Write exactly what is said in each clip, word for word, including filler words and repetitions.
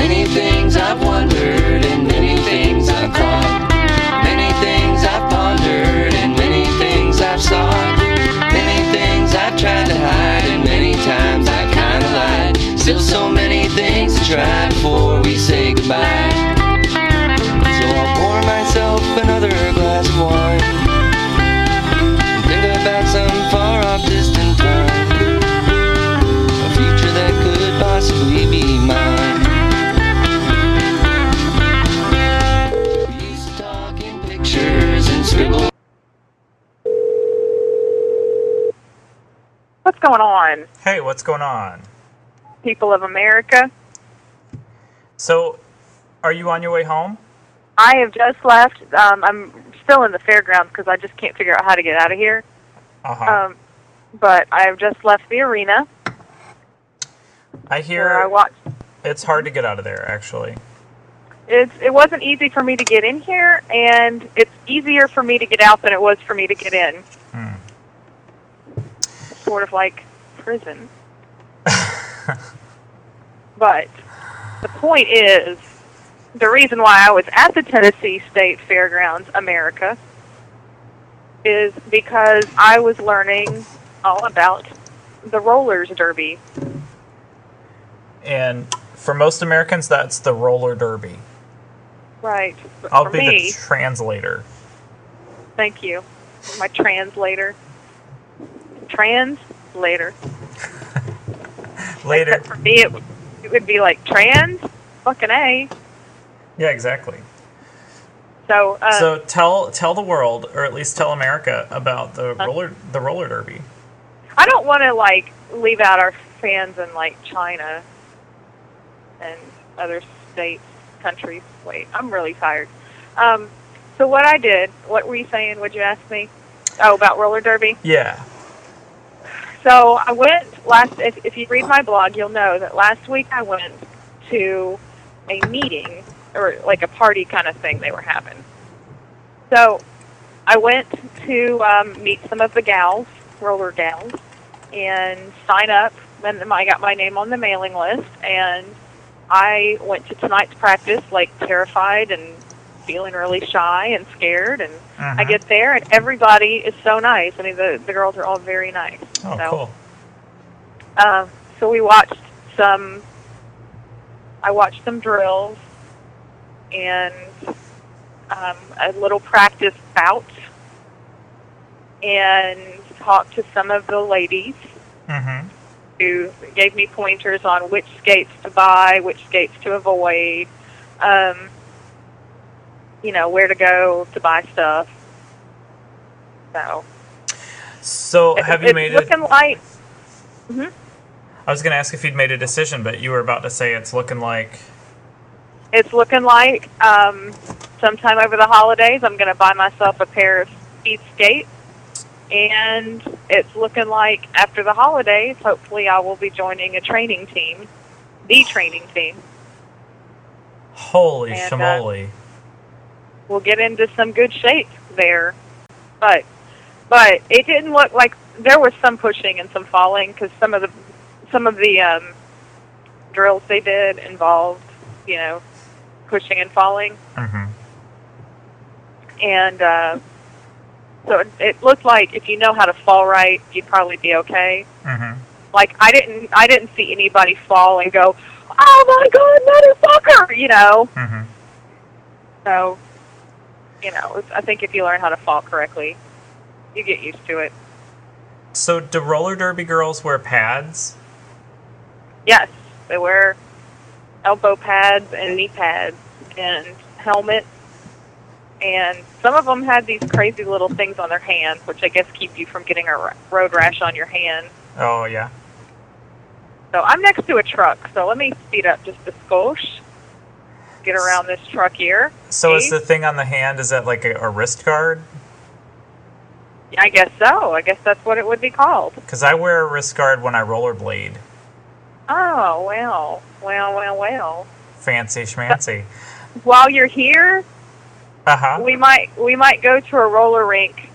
Many things I've wondered and many things I've caught. Many things I've pondered and many things I've sought. Many things I've tried to hide and many times I've kinda lied. Still so many things to try before we say goodbye. So I'll pour myself another glass of wine and think about some far off distant time, a future that could possibly be mine. We used to talk in pictures and scribble. What's going on, Hey, what's going on? people of America? So, are you on your way home? I have just left. Um, I'm still in the fairgrounds because I just can't figure out how to get out of here. Uh-huh. Um, but I have just left the arena I where I hear watched. it's hard to get out of there, actually. It's, it wasn't easy for me to get in here, and it's easier for me to get out than it was for me to get in. Hmm. Sort of like prison. But the point is, the reason why I was at the Tennessee State Fairgrounds, America, is because I was learning all about the rollers derby. And for most Americans, that's the roller derby. Right. But I'll for be me, the translator. thank you, my translator. Translator. Later. Except for me, it, would- it would be like trans, fucking A. Yeah, exactly. So, uh, So tell tell the world, or at least tell America, about the Uh. roller the roller derby. I don't want to like leave out our fans in like China and other states, countries. Wait, I'm really tired. Um, so what I did, what were you saying? Would you ask me? Oh, about roller derby. Yeah. So I went last. If, if you read my blog, you'll know that last week I went to a meeting or like a party kind of thing they were having. So I went to um, meet some of the gals, roller gals, and sign up. And I got my name on the mailing list, and I went to tonight's practice like terrified and feeling really shy and scared. And Uh-huh. I get there, and everybody is so nice. I mean, the the girls are all very nice. Oh, so, cool. Um, so we watched some. I watched some drills and um, a little practice bout, and talked to some of the ladies Mm-hmm. who gave me pointers on which skates to buy, which skates to avoid, um, you know, where to go to buy stuff. So, So it- have you it's made looking it? like. Mhm. I was going to ask if you'd made a decision, but you were about to say it's looking like. It's looking like um, sometime over the holidays, I'm going to buy myself a pair of speed skates. And it's looking like after the holidays, hopefully I will be joining a training team, the training team. Holy And, uh, shamoly. We'll get into some good shape there. But but it didn't look like there was some pushing and some falling because some of the some of the um, drills they did involved, you know, pushing and falling. Mm-hmm. And uh, so it, it looked like if you know how to fall right, you'd probably be okay. Mm-hmm. Like I didn't, I didn't see anybody fall and go, "Oh my God, motherfucker!" You know. Mm-hmm. So, you know, it's- I think if you learn how to fall correctly, you get used to it. So do roller derby girls wear pads? Yes, they wear elbow pads and knee pads and helmets. And some of them had these crazy little things on their hands, which I guess keep you from getting a ra- road rash on your hand. Oh, yeah. So I'm next to a truck, so let me speed up just a skosh. Get around this truck here. So is See? the thing on the hand, is that like a, a wrist guard? I guess so. I guess that's what it would be called. Because I wear a wrist guard when I rollerblade. Oh, well. Well, well, well. Fancy schmancy. While you're here, Uh-huh. we might we might go to a roller rink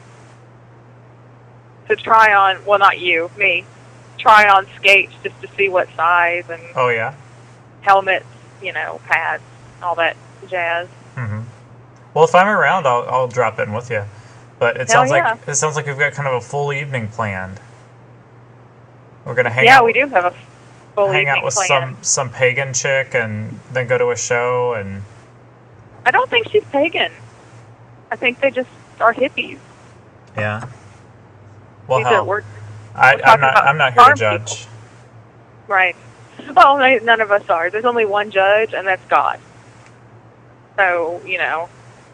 to try on, well, not you, me, try on skates just to see what size and Oh, yeah? helmets, you know, pads, all that jazz. Mm-hmm. Well, if I'm around, I'll I'll drop in with you. But it Hell sounds yeah. like it sounds like we've got kind of a full evening planned. We're gonna hang Yeah, out. we do have a full hang evening out with plan. some some pagan chick and then go to a show and. I don't think she's pagan. I think they just are hippies. Yeah. Well, These are hell, words- I, we're I'm talking not. about I'm not here to farm judge. people. Right. Well, no- none of us are. There's only one judge, and that's God. So, you know.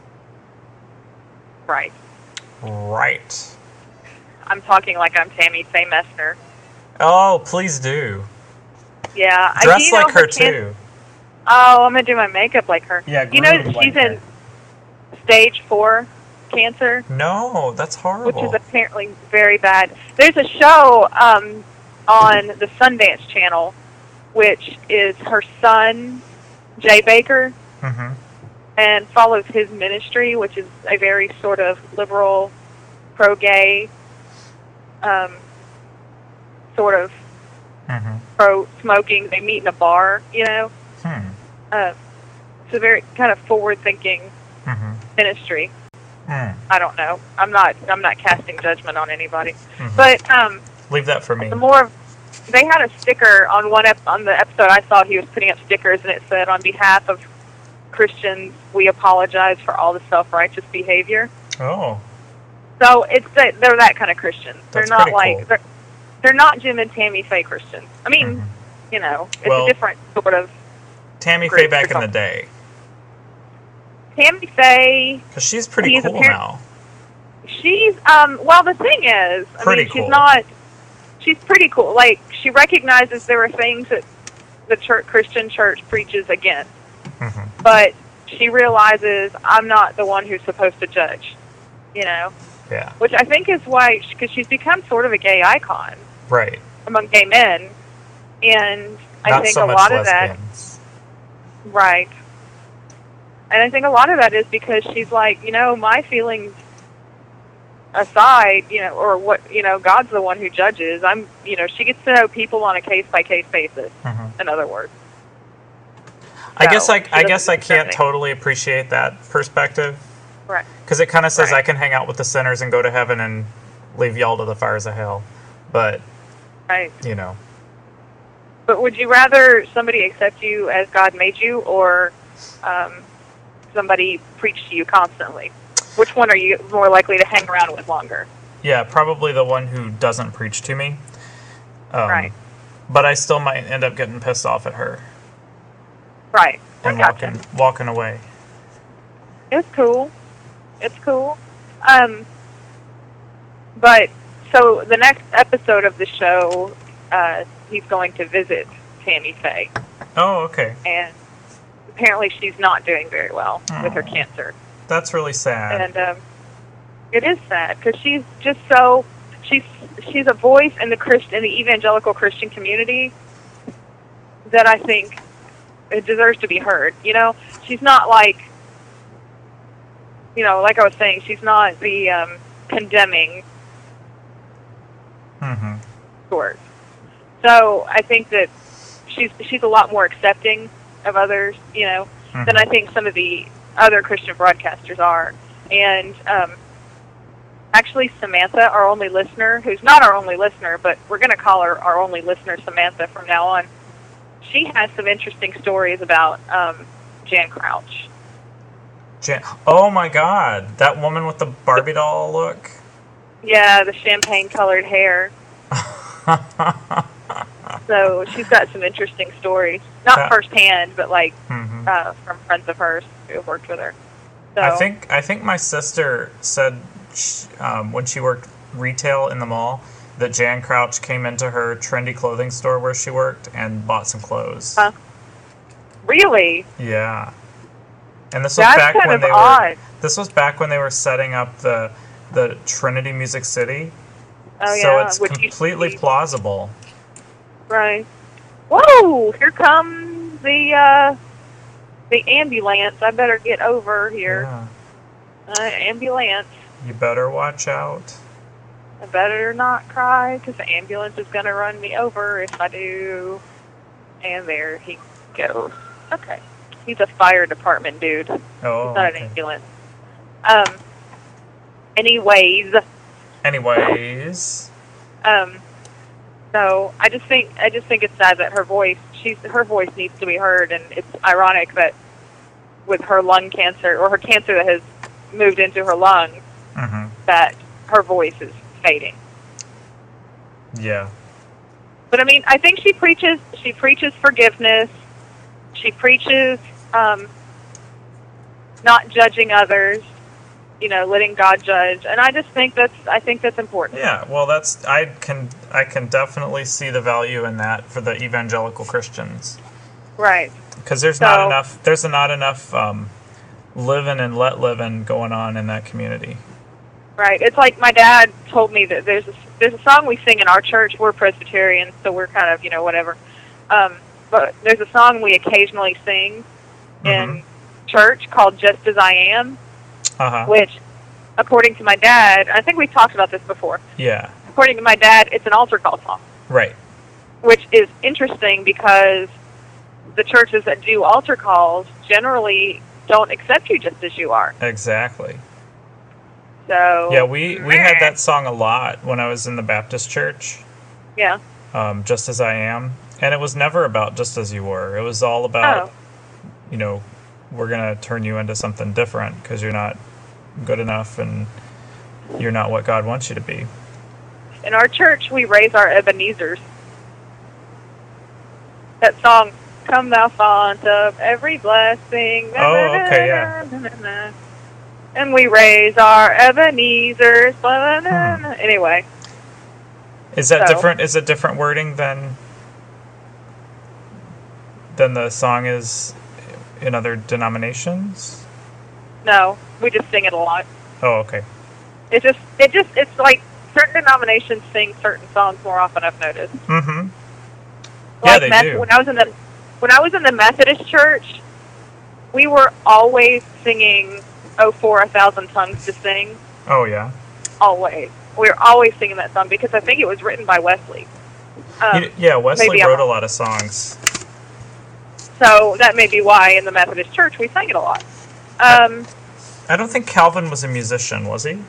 Right. Right. I'm talking like I'm Tammy Faye Messner. Oh, please do. Yeah. I- Dress you know like her can- too. Oh, I'm going to do my makeup like her. Yeah, You know groomed that like she's her. in stage four cancer, No, that's which horrible. is apparently very bad. There's a show um, on the Sundance Channel, which is her son, Jay Baker, Mm-hmm. and follows his ministry, which is a very sort of liberal, pro-gay, um, sort of Mm-hmm. pro-smoking. They meet in a bar, you know. Hmm. Uh, it's a very kind of forward-thinking Mm-hmm. ministry. Mm. I don't know. I'm not. I'm not casting judgment on anybody. Mhm. But um, Leave that for me. the more they had a sticker on one ep- on the episode I saw, he was putting up stickers, and it said, "On behalf of Christians, we apologize for all the self-righteous behavior." Oh, So it's that they're that kind of Christians. They're That's not pretty like cool. they're, they're not Jim and Tammy Faye Christians. I mean, Mhm. you know, it's Well- a different sort of Tammy Great Faye back in the result. day, Tammy Faye. because she's pretty She's cool apparent- now. She's um. Well, the thing is, I Pretty mean, cool. she's not. She's pretty cool. Like, she recognizes there are things that the church, Christian church preaches against, Mm-hmm. but she realizes I'm not the one who's supposed to judge. You know, Yeah. which I think is why, because she's become sort of a gay icon Right. among gay men, and I Not think so a much lot of that, lesbians. right. And I think a lot of that is because she's like, you know, my feelings aside, you know, or what, you know, God's the one who judges. I'm, you know, she gets to know people on a case by case basis. Mhm. In other words, I guess So, I, she I doesn't guess I can't discriminate. totally appreciate that perspective right? because it kind of says Right. I can hang out with the sinners and go to heaven and leave y'all to the fires of hell. But Right. you know, But would you rather somebody accept you as God made you, or um, somebody preach to you constantly? Which one are you more likely to hang around with longer? yeah, probably the one who doesn't preach to me. Um, Right. But I still might end up getting pissed off at her Right. I and gotcha. walking walking away. It's cool. It's cool. Um, but so the next episode of the show, uh, he's going to visit Tammy Faye, Oh, okay. and apparently she's not doing very well with her Aw. cancer, That's really sad. and um, it is sad because she's just so she's she's a voice in the Christ in the evangelical Christian community that I think it deserves to be heard. You know, she's not like. You know, like I was saying, she's not the um, condemning Mm-hmm. sort. So I think that she's she's a lot more accepting of others, you know, Mhm. than I think some of the other Christian broadcasters are. And um, actually, Samantha, our only listener, who's not our only listener, but we're going to call her our only listener, Samantha, from now on. She has some interesting stories about um, Jan Crouch. Jan- oh my God, that woman with the Barbie doll look. Yeah, the champagne-colored hair. So she's got some interesting stories, not That- firsthand, but like Mhm. uh, from friends of hers who have worked with her. So I think I think my sister said sh um, when she worked retail in the mall that Jan Crouch came into her trendy clothing store where she worked and bought some clothes. Huh? Really, Yeah, and this was that's back kind when of they odd. were. This was back when they were setting up the the Trinity Music City. Oh so yeah, it's which used to completely be- plausible. right. Whoa! Here comes the uh, the ambulance. I better get over here. Yeah. Uh, ambulance. You better watch out. I better not cry because the ambulance is gonna run me over if I do. And there he goes. Okay. He's a fire department dude. Oh, He's not okay. an ambulance. Um. Anyways, Anyways, um. So I just think I just think it's sad that her voice she's her voice needs to be heard, and it's ironic that with her lung cancer or her cancer that has moved into her lungs, hmm that her voice is fading. yeah, But I mean, I think she preaches. She preaches forgiveness. She preaches um, not judging others. You know, letting God judge. And I just think that's. I think that's important. yeah. Well, that's I can I can definitely see the value in that for the evangelical Christians, Right. because there's So- not enough there's not enough um, living and let living going on in that community. Right. It's like my dad told me that there's a, there's a song we sing in our church. We're Presbyterian, so we're kind of you know whatever. Um, but there's a song we occasionally sing in church called "Just as I Am." Uh huh. Which, according to my dad, I think we've talked about this before. Yeah. According to my dad, it's an altar call song, Right. which is interesting because the churches that do altar calls generally don't accept you just as you are. Exactly. So Yeah, we, we had that song a lot when I was in the Baptist church, Yeah. um, Just As I Am. And it was never about just as you were. It was all about, Oh. you know, we're going to turn you into something different because you're not good enough and you're not what God wants you to be. In our church, we raise our Ebenezers. That song, "Come Thou Font of Every Blessing." Oh, okay, yeah. And we raise our Ebenezers. Blah, blah, blah, blah. Anyway, Is that So- different? Is it different wording than than the song is in other denominations? no, we just sing it a lot. Oh, okay. It just, it just, it's like certain denominations sing certain songs more often. I've noticed. Mm-hmm. Yeah, Like they Meth- do. When I was in the, when I was in the Methodist church, we were always singing "Oh, for a Thousand Tongues to Sing." Oh, yeah. Always, we were always singing that song because I think it was written by Wesley. Um, You- yeah, Wesley maybe I'm wrote a wrong. lot of songs. So that may be why in the Methodist church we sang it a lot. Um, I don't think Calvin was a musician, was he?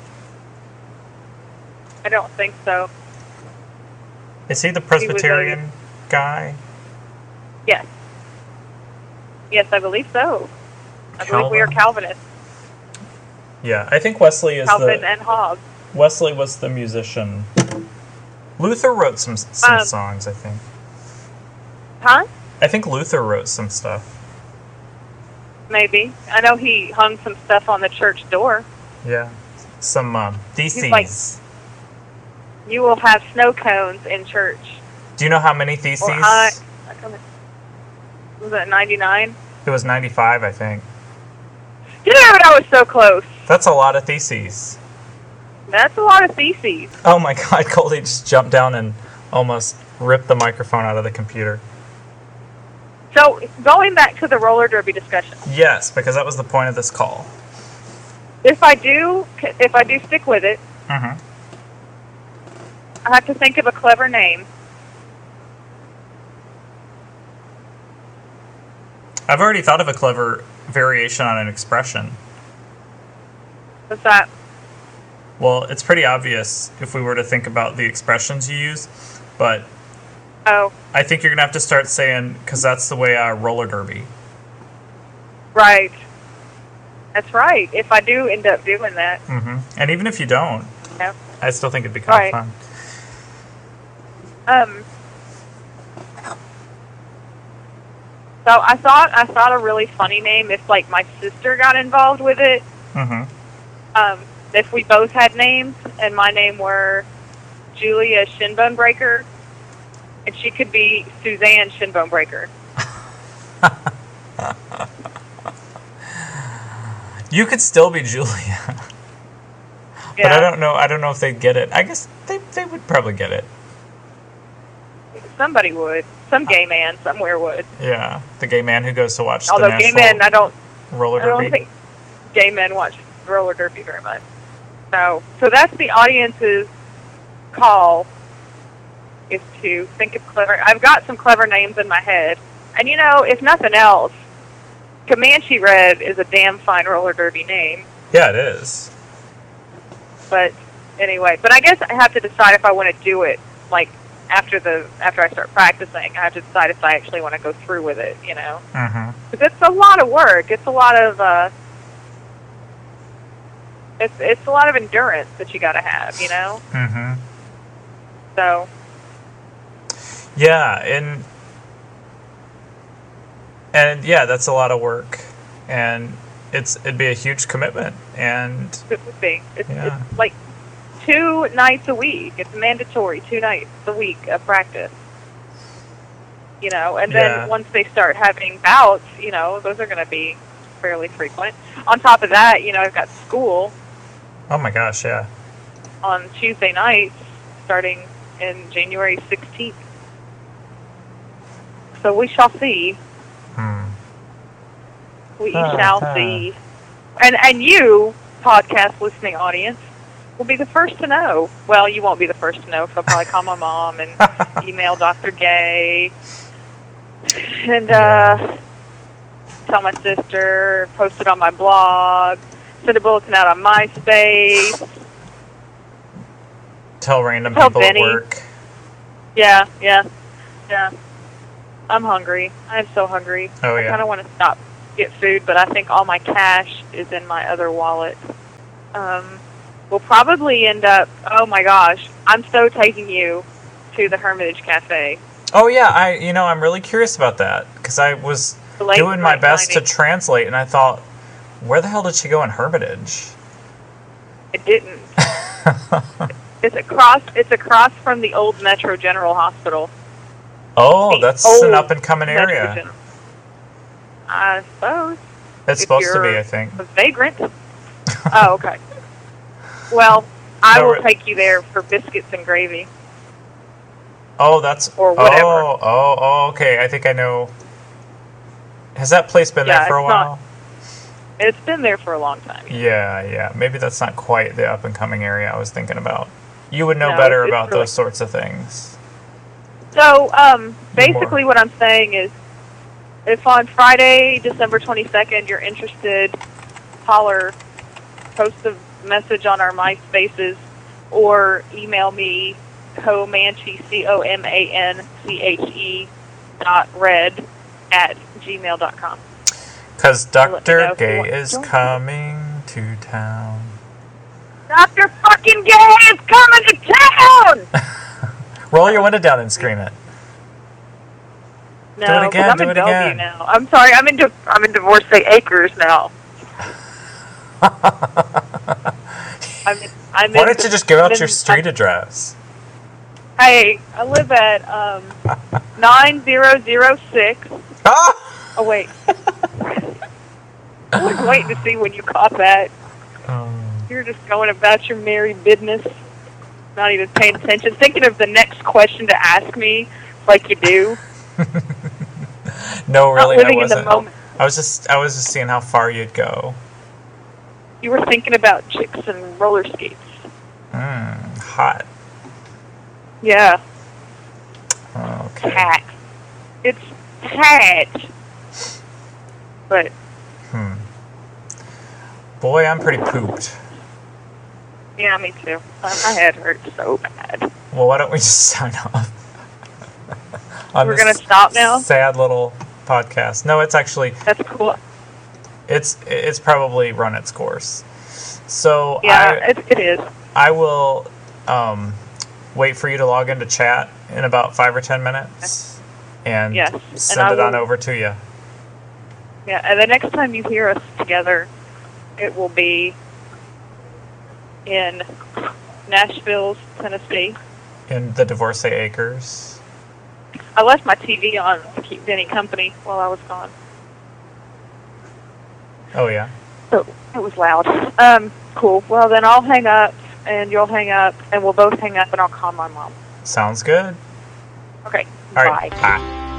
I don't think so. Is he the was a- Presbyterian guy? Yes. Yes, I believe so. I believe we are Calvin? Calvinists. Yeah, I think Wesley is Calvin the and Hobbes. Wesley was the musician. Luther wrote some some Um, songs, I think. Huh? I think Luther wrote some stuff. Maybe. I know he hung some stuff on the church door. Yeah, some um, theses. like- You will have snow cones in church. Do you know how many theses? Or I, I don't know. Was it ninety-nine? It was ninety-five, I think. Dude, I was so close. That's a lot of theses. That's a lot of theses. Oh my God, Goldie just jumped down and almost ripped the microphone out of the computer. So, going back to the roller derby discussion, Yes, because that was the point of this call. if I do, if I do stick with it, Mm-hmm. I have to think of a clever name. I've already thought of a clever variation on an expression. What's that? Well, it's pretty obvious if we were to think about the expressions you use, but Oh, I think you're going to have to start saying, because that's the way I roller derby. right. That's right. If I do end up doing that. hmm And even if you don't, Yeah. I still think it'd be kind Right. of fun. Um. So I thought I thought a really funny name if like my sister got involved with it. hmm Um, if we both had names and my name were Julia Shinbone Breaker, and she could be Suzanne Shinbone Breaker. You could still be Julia, Yeah. but I don't know. I don't know if they'd get it. I guess they they would probably get it. Somebody would. Some gay man somewhere would. Yeah, the gay man who goes to watch Although the gay national men, I don't. roller I don't derby. think gay men watch roller derby very much. So, so that's the audience's call, is to think of clever. I've got some clever names in my head, and you know, if nothing else, Comanche Red is a damn fine roller derby name. Yeah, it is. But anyway, but I guess I have to decide if I want to do it, like, after the after I start practicing. I have to decide if I actually want to go through with it, you know? Mm-hmm. Because it's a lot of work. It's a lot of, uh, it's, it's a lot of endurance that you got to have, you know? Mm-hmm. So, yeah, and, and yeah, that's a lot of work. And it's it'd be a huge commitment. And it would be. It's, yeah. it's like two nights a week. It's mandatory, two nights a week of practice. You know, and then Yeah. once they start having bouts, you know, those are going to be fairly frequent. On top of that, you know, I've got school Oh my gosh, yeah. on Tuesday nights starting in January sixteenth. So we shall see. Hmm. We Ah, shall ah. see. And and you, podcast listening audience, will be the first to know. Well, you won't be the first to know, because I'll probably call my mom and email Doctor Gay and uh, tell my sister, post it on my blog, send a bulletin out on MySpace. Tell random Tell people Benny. at work. Yeah, yeah, yeah. I'm hungry. I'm so hungry. Oh, I yeah. kind of want to stop, get food, but I think all my cash is in my other wallet. Um, we'll probably end up, oh my gosh, I'm so taking you to the Hermitage Cafe. Oh yeah, I you know I'm really curious about that because I was The late doing my night best dining. to translate, and I thought, where the hell did she go in Hermitage? It didn't. It's across, it's across from the old Metro General Hospital. Oh, The that's old an up and coming Metro area. General. I suppose. It's if supposed to be, you're I think. A vagrant. Oh, okay. Well, I No, will re- take you there for biscuits and gravy. Oh, that's Or whatever. Oh, oh, oh, okay. I think I know. Has that place been Yeah, there for a it's not- while? It's been there for a long time. Yeah, yeah. Maybe that's not quite the up and coming area I was thinking about. You would know No, better it's about really- those sorts of things. So, um, basically More. what I'm saying is, if on Friday, December twenty-second, you're interested, holler, post a message on our MySpaces, or email me, Comanche, C O M A N C H E dot red at gmail dot com. Because I'll let you know Doctor if you Gay want to is join. coming to town. Doctor fucking Gay is coming to town! Roll your window down and scream it. No, Do it 'cause again, I'm do in it Bellevue again. now. I'm sorry, I'm in, Di- I'm in Divorcee Acres now. I'm in, I'm Why in don't Di- you just give I'm out in- your street I'm- address? Hey, I live at um, nine zero zero six. Ah! Oh, wait. I was waiting to see when you caught that. Um, You're just going about your merry business, not even paying attention, thinking of the next question to ask me like you do. no, really, not I living in wasn't. the moment. I was just, I was just seeing how far you'd go. You were thinking about chicks and roller skates. Mm, hot. Yeah, Okay. cat. It's cat. But Hmm. Boy, I'm pretty pooped. yeah, me too. My my head hurts so bad. Well, why don't we just sign off? On We're this gonna stop now? Sad little podcast. No, it's actually That's cool. it's it's probably run its course. So Yeah, I it, it is. I will um, wait for you to log into chat in about five or ten minutes, and Yes, and send I it on will- over to you. Yeah, and the next time you hear us together, it will be in Nashville, Tennessee. In the Divorcee Acres. I left my T V on to keep Denny company while I was gone. Oh yeah. So it was loud. Um, cool. Well, then I'll hang up, and you'll hang up, and we'll both hang up, and I'll call my mom. Sounds good. Okay. All right. Bye. Bye.